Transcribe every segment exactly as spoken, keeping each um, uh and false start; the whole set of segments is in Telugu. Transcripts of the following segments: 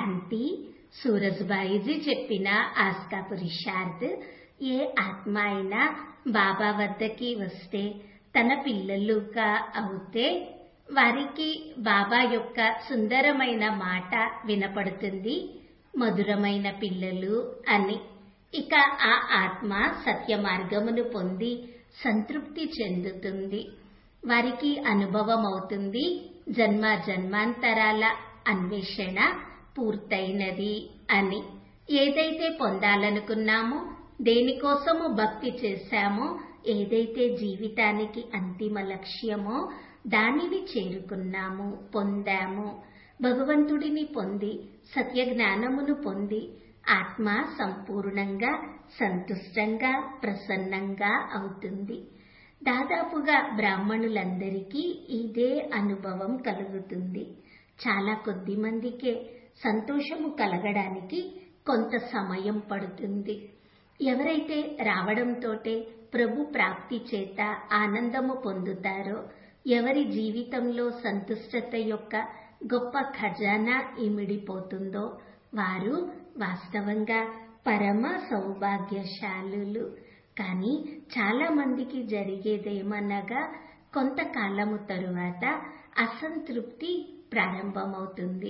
శాంతి సూరజ్బాయిజీ చెప్పిన ఆస్కా పురుషార్థ్. ఏ ఆత్మ అయినా బాబా వద్దకి వస్తే తన పిల్లలుగా అవుతే వారికి బాబా యొక్క సుందరమైన మాట వినపడుతుంది, మధురమైన పిల్లలు అని. ఇక ఆ ఆత్మ సత్య మార్గమును పొంది సంతృప్తి చెందుతుంది. వారికి అనుభవం అవుతుంది, జన్మ జన్మాంతరాల అన్వేషణ పూర్తయినది అని. ఏదైతే పొందాలనుకున్నామో, దేనికోసము భక్తి చేశామో, ఏదైతే జీవితానికి అంతిమ లక్ష్యమో దానిని చేరుకున్నాము, పొందాము. భగవంతుడిని పొంది సత్య జ్ఞానమును పొంది ఆత్మ సంపూర్ణంగా సంతుష్టంగా ప్రసన్నంగా అవుతుంది. దాదాపుగా బ్రాహ్మణులందరికీ ఇదే అనుభవం కలుగుతుంది. చాలా కొద్ది మందికే సంతోషము కలగడానికి కొంత సమయం పడుతుంది. ఎవరైతే రావడంతోటే ప్రభు ప్రాప్తి చేత ఆనందము పొందుతారో, ఎవరి జీవితంలో సంతుష్టత యొక్క గొప్ప ఖజానా ఇమిడిపోతుందో వారు వాస్తవంగా పరమ సౌభాగ్యశాలులు. కానీ చాలా మందికి జరిగేదేమనగా కొంతకాలము తరువాత అసంతృప్తి ప్రారంభమవుతుంది,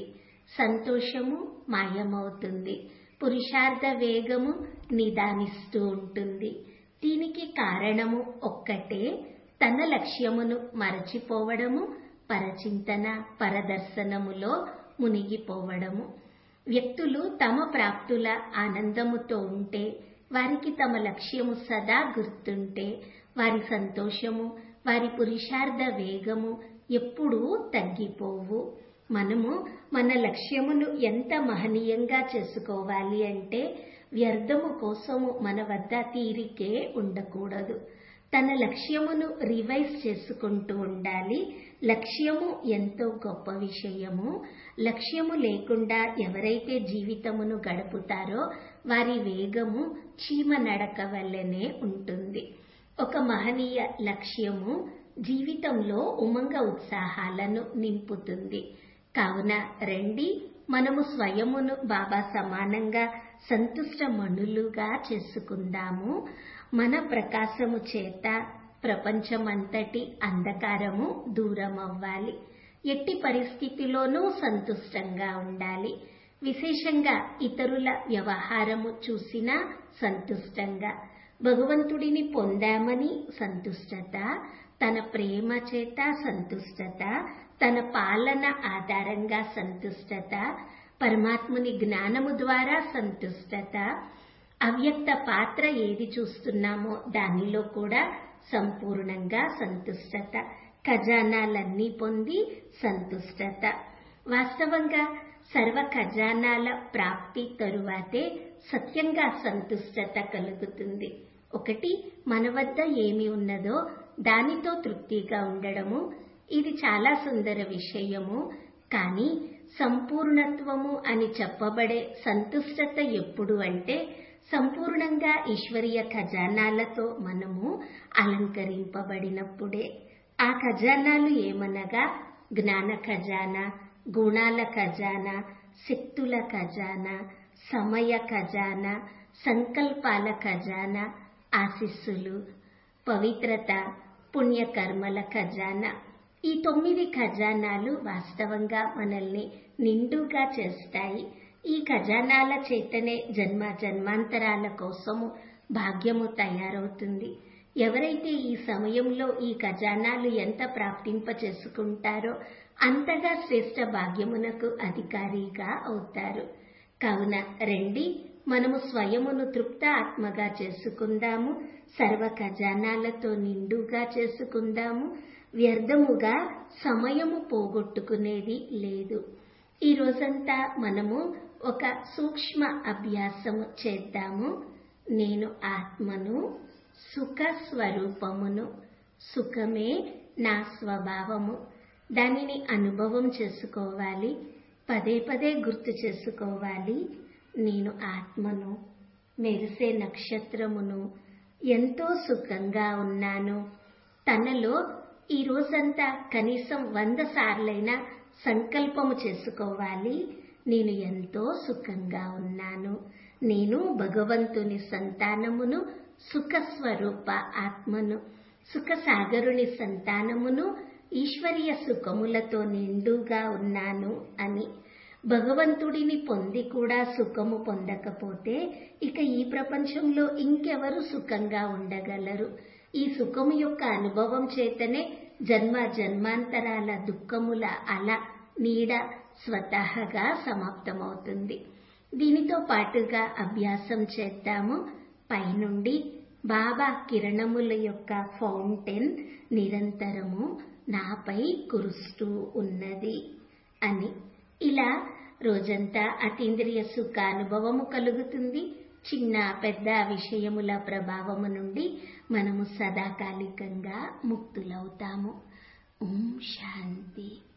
సంతోషము మాయమవుతుంది, పురుషార్థ వేగము నిదానిస్తూ ఉంటుంది. దీనికి కారణము ఒక్కటే, తన లక్ష్యమును మరచిపోవడము, పరచింతన పరదర్శనములో మునిగిపోవడము. వ్యక్తులు తమ ప్రాప్తుల ఆనందముతో ఉంటే, వారికి తమ లక్ష్యము సదా గుర్తుంటే, వారి సంతోషము వారి పురుషార్థ వేగము ఎప్పుడూ తగ్గిపోవు. మనము మన లక్ష్యమును ఎంత మహనీయంగా చేసుకోవాలి అంటే, వ్యర్థము కోసము మన వద్ద తీరికే ఉండకూడదు. తన లక్ష్యమును రివైజ్ చేసుకుంటూ ఉండాలి. లక్ష్యము ఎంతో గొప్ప విషయము. లక్ష్యము లేకుండా ఎవరైతే జీవితమును గడుపుతారో వారి వేగము చీమ నడక వల్లనే ఉంటుంది. ఒక మహనీయ లక్ష్యము జీవితంలో ఉమంగ ఉత్సాహాలను నింపుతుంది. కావున రండి, మనము స్వయమును బాబా సమానంగా సంతుష్ట మణులుగా చేసుకుందాము. మన ప్రకాశము చేత ప్రపంచమంతటి అంధకారము దూరమవ్వాలి. ఎట్టి పరిస్థితిలోనూ సంతుష్టంగా ఉండాలి. విశేషంగా ఇతరుల వ్యవహారము చూసినా సంతుష్టంగా, భగవంతుడిని పొందామని సంతుష్టత, తన ప్రేమ చేత సంతుష్టత, తన పాలన ఆధారంగా సంతుష్టత, పరమాత్ముని జ్ఞానము ద్వారా సంతుష్టత, అవ్యక్త పాత్ర ఏది చూస్తున్నామో దానిలో కూడా సంపూర్ణంగా సంతుష్టత, ఖజానాలన్నీ పొంది సంతుష్టత. వాస్తవంగా సర్వ ఖజానాల ప్రాప్తి తరువాతే సత్యంగా సంతుష్టత కలుగుతుంది. ఒకటి, మన వద్ద ఏమి ఉన్నదో దానితో తృప్తిగా ఉండడము. ఇది చాలా సుందర విషయము. కానీ సంపూర్ణత్వము అని చెప్పబడే సంతుష్టత ఎప్పుడు అంటే, సంపూర్ణంగా ఈశ్వరీయ ఖజానాలతో మనము అలంకరింపబడినప్పుడే. ఆ ఖజానాలు ఏమనగా జ్ఞాన ఖజానా, గుణాల ఖజానా, శక్తుల ఖజానా, సమయ ఖజానా, సంకల్పాల ఖజానా, ఆశీస్సులు, పవిత్రత, పుణ్యకర్మల ఖజానా. ఈ తొమ్మిది ఖజానాలు వాస్తవంగా మనల్ని నిండుగా చేస్తాయి. ఈ ఖజానాల చేతనే జన్మ జన్మాంతరాల కోసము భాగ్యము తయారవుతుంది. ఎవరైతే ఈ సమయంలో ఈ ఖజానాలు ఎంత ప్రాప్తింప చేసుకుంటారో అంతగా శ్రేష్ఠ భాగ్యమునకు అధికారిగా అవుతారు. కావున రండి, మనము స్వయమును తృప్త ఆత్మగా చేసుకుందాము, సర్వ ఖజానాలతో నిండుగా చేసుకుందాము. వ్యర్థముగా సమయము పోగొట్టుకునేది లేదు. ఈ రోజంతా మనము ఒక సూక్ష్మ అభ్యాసము చేద్దాము. నేను ఆత్మను, సుఖ స్వరూపమును, సుఖమే నా స్వభావము. దానిని అనుభవం చేసుకోవాలి, పదే పదే గుర్తు చేసుకోవాలి. నేను ఆత్మను, మెరిసే నక్షత్రమును, ఎంతో సుఖంగా ఉన్నాను. తనలో ఈ రోజంతా కనీసం వంద సార్లైనా సంకల్పము చేసుకోవాలి. నేను ఎంతో సుఖంగా ఉన్నాను. నేను భగవంతుని సంతానమును, సుఖస్వరూప ఆత్మను, సుఖసాగరుని సంతానమును, ఈశ్వరీయ సుఖములతో నిండుగా ఉన్నాను అని. భగవంతుడిని పొంది కూడా సుఖము పొందకపోతే ఇక ఈ ప్రపంచంలో ఇంకెవరు సుఖంగా ఉండగలరు? ఈ సుఖము యొక్క అనుభవం చేతనే జన్మ జన్మాంతరాల దుఃఖముల అల నీడ స్వతహాగా సమాప్తమవుతుంది. దీనితో పాటుగా అభ్యాసం చేద్దాము. పైనుండి బాబా కిరణముల యొక్క ఫౌంటైన్ నిరంతరము నాపై కురుస్తూ ఉన్నది అని. ఇలా రోజంతా అతీంద్రియ సుఖ అనుభవము కలుగుతుంది. చిన్న పెద్ద విషయముల ప్రభావము నుండి మనము సదాకాలికంగా ముక్తులవుతాము. ఓం శాంతి.